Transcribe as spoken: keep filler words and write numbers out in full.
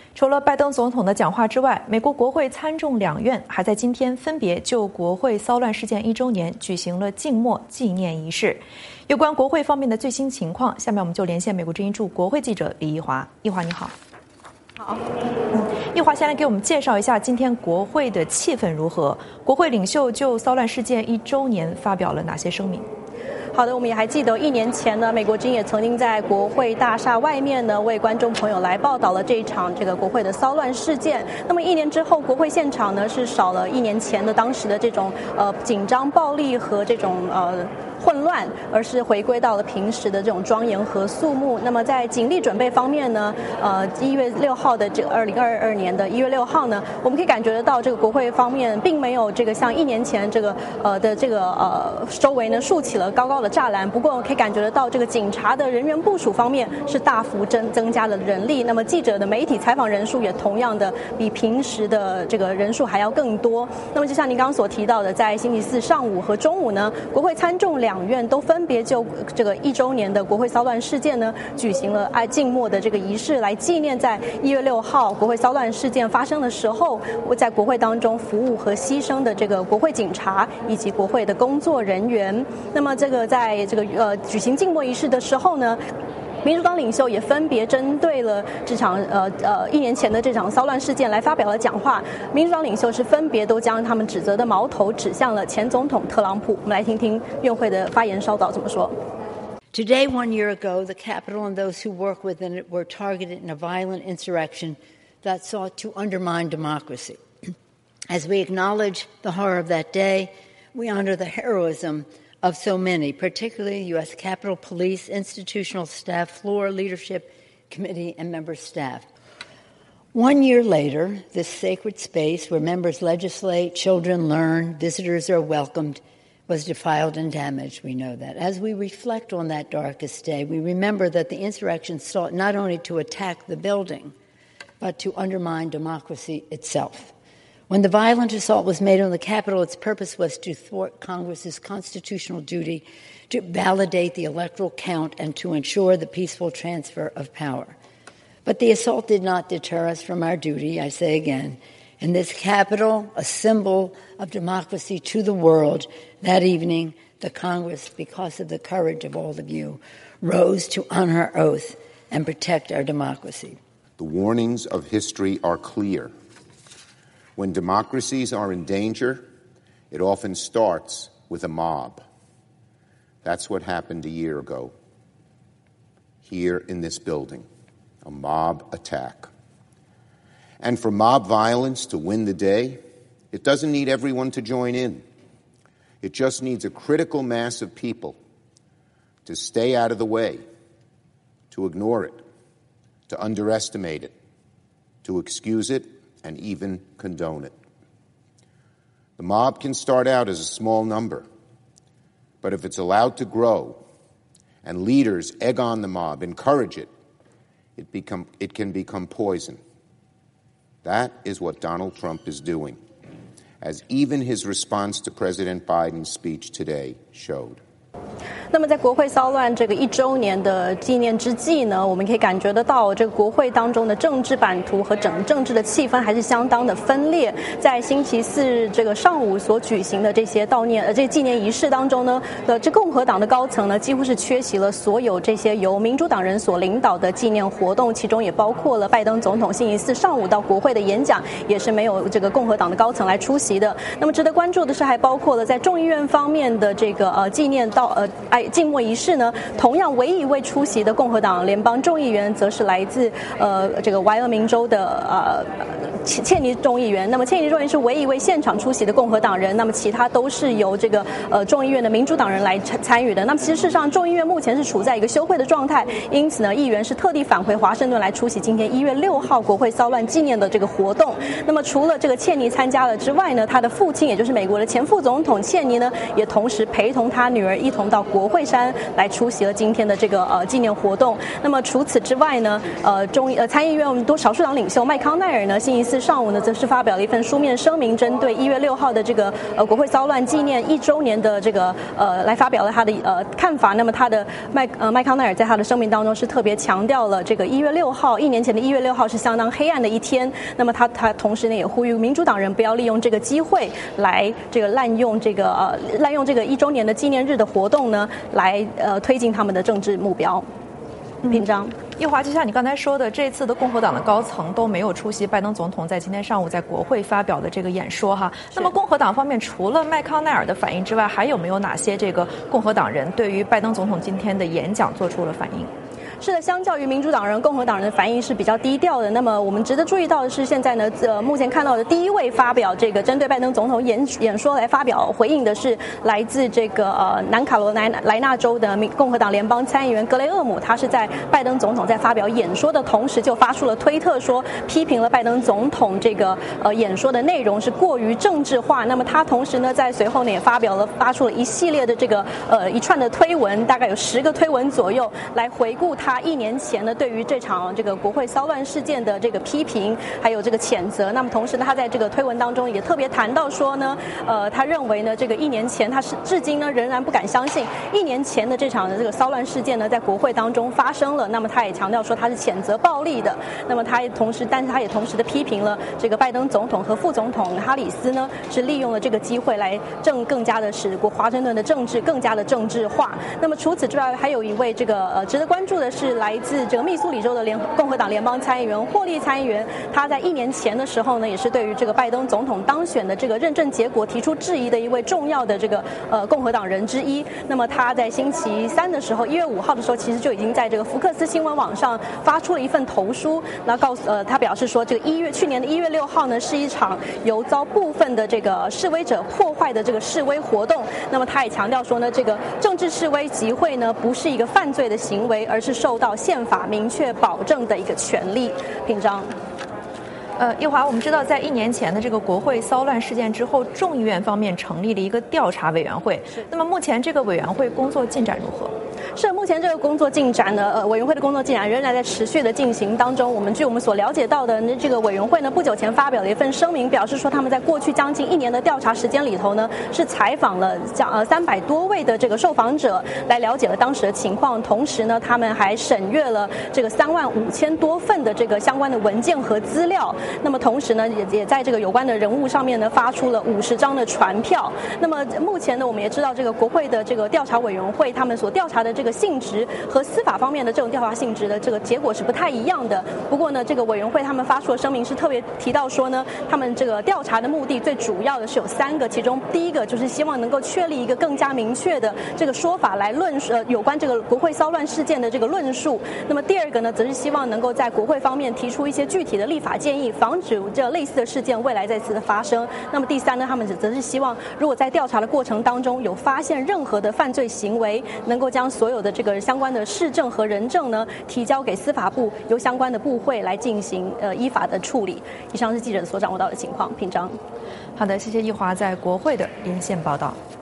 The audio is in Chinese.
除了拜登总统的讲话之外，美国国会参众两院还在今天分别就国会骚乱事件一周年举行了静默纪念仪式。有关国会方面的最新情况，下面我们就连线美国之音驻国会记者李义华。义华你好。 好， 嗯，义华先来给我们介绍一下今天国会的气氛如何？国会领袖就骚乱事件一周年发表了哪些声明？ 好的，我们也还记得一年前呢，美国之音也曾经在国会大厦外面呢，为观众朋友来报道了这一场这个国会的骚乱事件。那么一年之后，国会现场呢是少了一年前的当时的这种呃紧张、暴力和这种呃。混乱，而是回归到了平时的这种庄严和肃穆。那么在警力准备方面呢，呃，一月六号的这个二零二二年的一月六号呢，我们可以感觉得到这个国会方面并没有这个像一年前这个呃的这个呃周围呢竖起了高高的栅栏。不过可以感觉得到这个警察的人员部署方面是大幅增增加了人力。那么记者的媒体采访人数也同样的比平时的这个人数还要更多。那么就像您刚刚所提到的，在星期四上午和中午呢，国会参众两两院都分别就这个一周年的国会骚乱事件呢，举行了爱静默的这个仪式，来纪念在一月六号国会骚乱事件发生的时候，在国会当中服务和牺牲的这个国会警察以及国会的工作人员。那么这个在这个呃举行静默仪式的时候呢，民主党领袖也分别针对了这场呃呃一年前的这场骚乱事件来发表了讲话。民主党领袖是分别都将他们指责的矛头指向了前总统特朗普。我们来听听院会的发言稍早怎么说。 Today, one year ago, the Capitol and those who work within it were targeted in a violent insurrection that sought to undermine democracy. As we acknowledge the horror of that day, we honor the heroism of so many, particularly U S Capitol Police, institutional staff, floor leadership committee, and member staff. One year later, this sacred space where members legislate, children learn, visitors are welcomed, was defiled and damaged. We know that. As we reflect on that darkest day, we remember that the insurrection sought not only to attack the building, but to undermine democracy itself. When the violent assault was made on the Capitol, its purpose was to thwart Congress's constitutional duty to validate the electoral count and to ensure the peaceful transfer of power. But the assault did not deter us from our duty, I say again. In this Capitol, a symbol of democracy to the world, that evening, the Congress, because of the courage of all of you, rose to honor our oath and protect our democracy. The warnings of history are clear. When democracies are in danger, it often starts with a mob. That's what happened a year ago here in this building, a mob attack. And for mob violence to win the day, it doesn't need everyone to join in. It just needs a critical mass of people to stay out of the way, to ignore it, to underestimate it, to excuse it, and even condone it. The mob can start out as a small number, but if it's allowed to grow and leaders egg on the mob, encourage it, it, become, it can become poison. That is what Donald Trump is doing, as even his response to President Biden's speech today showed. 那么在国会骚乱这个一周年的纪念之际呢，我们可以感觉得到这个国会当中的政治版图和整政治的气氛还是相当的分裂。在星期四这个上午所举行的这些悼念呃这纪念仪式当中呢，的这共和党的高层呢几乎是缺席了所有这些由民主党人所领导的纪念活动，其中也包括了拜登总统星期四上午到国会的演讲，也是没有这个共和党的高层来出席的。那么值得关注的是，还包括了在众议院方面的这个呃纪念到呃爱静默仪式呢，同样唯一一位出席的共和党联邦众议员，则是来自呃这个怀俄明州的呃切尼众议员。那么切尼众议员是唯一一位现场出席的共和党人，那么其他都是由这个呃众议院的民主党人来参与的。那么其实事实上，众议院目前是处在一个休会的状态，因此呢，议员是特地返回华盛顿来出席今天一月六号国会骚乱纪念的这个活动。那么除了这个切尼参加了之外呢，他的父亲也就是美国的前副总统切尼呢，也同时陪同他女儿一同到国会山来出席了今天的这个呃纪念活动。那么除此之外呢，呃中呃参议院多少数党领袖麦康奈尔呢，星期四上午呢，则是发表了一份书面声明，针对一月六号的这个呃国会骚乱纪念一周年的这个呃来发表了他的呃看法。那么他的麦呃麦康奈尔在他的声明当中是特别强调了这个一月六号，一年前的一月六号是相当黑暗的一天。那么他他同时呢也呼吁民主党人不要利用这个机会来这个滥用这个呃滥用这个一周年的纪念日的活动呢，来呃推进他们的政治目标。平章。 易华，就像你刚才说的，这次的共和党的高层都没有出席拜登总统在今天上午在国会发表的这个演说哈。那么共和党方面除了麦康奈尔的反应之外，还有没有哪些这个共和党人对于拜登总统今天的演讲做出了反应？ 是的，相较于民主党人，共和党人的反应是比较低调的。那么我们值得注意到的是，现在呢，呃，目前看到的第一位发表这个针对拜登总统演演说来发表回应的是来自这个呃南卡罗来莱纳州的共和党联邦参议员格雷厄姆。他是在拜登总统在发表演说的同时，就发出了推特说，批评了拜登总统这个呃演说的内容是过于政治化。那么他同时呢，在随后呢也发表了发出了一系列的这个呃一串的推文，大概有十个推文左右，来回顾他。他一年前呢，对于这场这个国会骚乱事件的这个批评，还有这个谴责。那么同时呢，他在这个推文当中也特别谈到说呢，呃，他认为呢，这个一年前他是至今呢仍然不敢相信，一年前的这场的这个骚乱事件呢，在国会当中发生了。那么他也强调说他是谴责暴力的。那么他也同时，但是他也同时的批评了这个拜登总统和副总统哈里斯呢，是利用了这个机会来正更加的使国华盛顿的政治更加的政治化。那么除此之外，还有一位这个呃值得关注的是。是来自这个密苏里州的联共和党联邦参议员霍利参议员，他在一年前的时候呢，也是对于这个拜登总统当选的这个认证结果提出质疑的一位重要的这个呃共和党人之一。那么他在星期三的时候，一月五号的时候，其实就已经在这个福克斯新闻网上发出了一份投书，那告诉呃他表示说，这个一月去年的一月六号呢，是一场由遭部分的这个示威者破坏的这个示威活动。那么他也强调说呢，这个政治示威集会呢，不是一个犯罪的行为，而是受到宪法明确保证的一个权利。平章。 呃，易华，我们知道，在一年前的这个国会骚乱事件之后，众议院方面成立了一个调查委员会。那么目前这个委员会工作进展如何？ 是，目前这个工作进展呢，呃，委员会的工作进展仍然在持续的进行当中。我们据我们所了解到的，这个委员会呢，不久前发表了一份声明，表示说他们在过去将近一年的调查时间里头呢，是采访了将呃三百多位的这个受访者，来了解了当时的情况。同时呢，他们还审阅了这个三万五千多份的这个相关的文件和资料。那么同时呢，也也在这个有关的人物上面呢，发出了五十张的传票。那么目前呢，我们也知道这个国会的这个调查委员会，他们所调查的这个性质和司法方面的这种调查性质的这个结果是不太一样的。不过呢，这个委员会他们发出的声明是特别提到说呢，他们这个调查的目的最主要的是有三个，其中第一个就是希望能够确立一个更加明确的这个说法来论述、呃、有关这个国会骚乱事件的这个论述。那么第二个呢，则是希望能够在国会方面提出一些具体的立法建议，防止这类似的事件未来再次的发生。那么第三呢，他们则是希望如果在调查的过程当中有发现任何的犯罪行为，能够将所有的这个相关的事证和人证呢提交给司法部，由相关的部会来进行呃依法的处理。以上是记者所掌握到的情况。品章。 好的，谢谢易华在国会的连线报道。